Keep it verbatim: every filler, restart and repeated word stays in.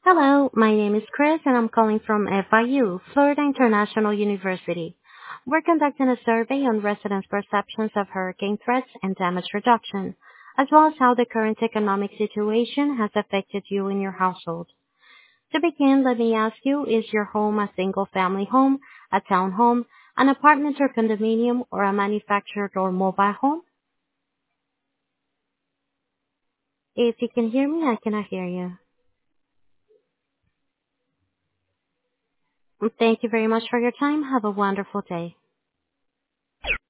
Hello, my name is Chris and I'm calling from F I U, Florida International University. We're conducting a survey on residents' perceptions of hurricane threats and damage reduction, as well as how the current economic situation has affected you and your household. To begin, let me ask you, is your home a single-family home, a townhome, an apartment or condominium, or a manufactured or mobile home? If you can hear me, I cannot hear you. Thank you very much for your time. Have a wonderful day.